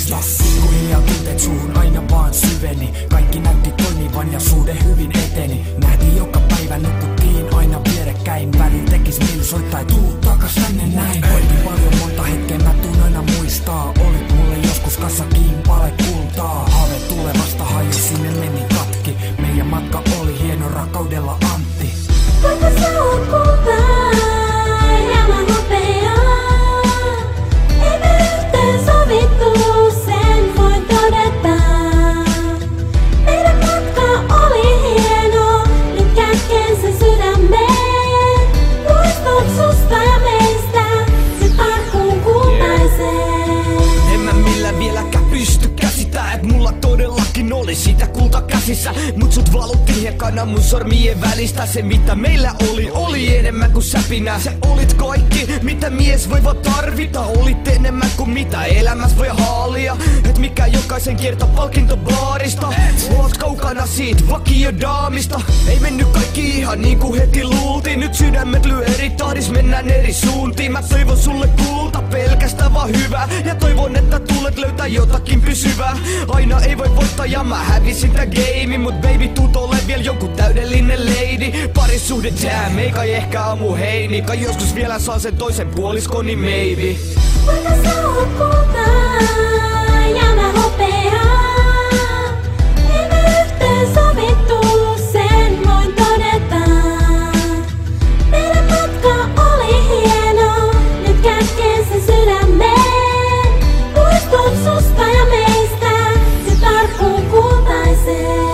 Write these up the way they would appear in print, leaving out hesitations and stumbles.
muista. Pikkuhiljaa tunteet suhun aina vaan syveni. Kaikki näytti toimivan ja suhde hyvin eteni. Nähtiin joka päivä, nukuttiin aina vierekkäin. Välillä tekis mieli soittaa, tuu takas tänne näin. Koitin paljon monta hetkeä, mä tuun aina muistaa. Olit mulle joskus kassakin pale kultaa. Haave tulevasta hajus, sinne meni katki. Meidän matka oli hieno, rakkaudella Antti. Vaikka sä oot kultaa ja mä hopeaa, ei me yhteen sovittu, sen voin todeta. Meidän matka oli hieno, nyt kätken sen sydämeen. Muistot susta ja meistä, nyt arkkuun kultaiseen. En mä millään vieläkään pysty käsittää, et mulla todellakin oli sitä kulta käsissä. Mut sut valuttiin hiekana mun sormien välistä. Se mitä meillä oli enemmän kuin säpinää. Se olit kaikki, mitä mies voi vaan tarvita. Olit enemmän kuin mitä elämässä voi haalia. Et mikä jokaisen kierto palkinto baarista. Oot kaukana siitä vakiodaamista. Ei mennyt kaikki ihan niin kuin heti luultiin. Nyt sydämet lyö eri tahdis, mennään eri suuntiin. Mä toivon sulle kulta, pelkästään vaan hyvää. Ja toivon että tulet löytää jotakin pysyvää. Aina ei voi voittaa ja mä hävisin tän game. Mut baby tuut ole vielä joku täydellinen lady. Parisuhde jam, ei kai ehkä aamu heini. Kai joskus vielä saan sen toisen puoliskoni maybe. Vaikka sä oot kultaa ja mä hopeaa, ei me yhteen sovittu, sen voin todeta. Meidän matka oli hieno, nyt kätken sen sydämeen. Muistot susta ja meistä, nyt arkkuun kultaiseen.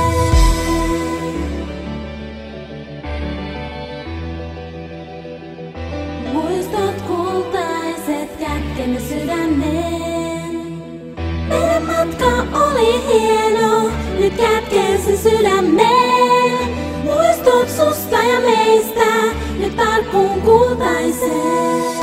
Muistot kultaiset kätkemme sydämeen. Meidän matka oli hieno, nyt kätken sen sydämeen. Muistot susta ja meistä, nyt arkkuun kultaiseen.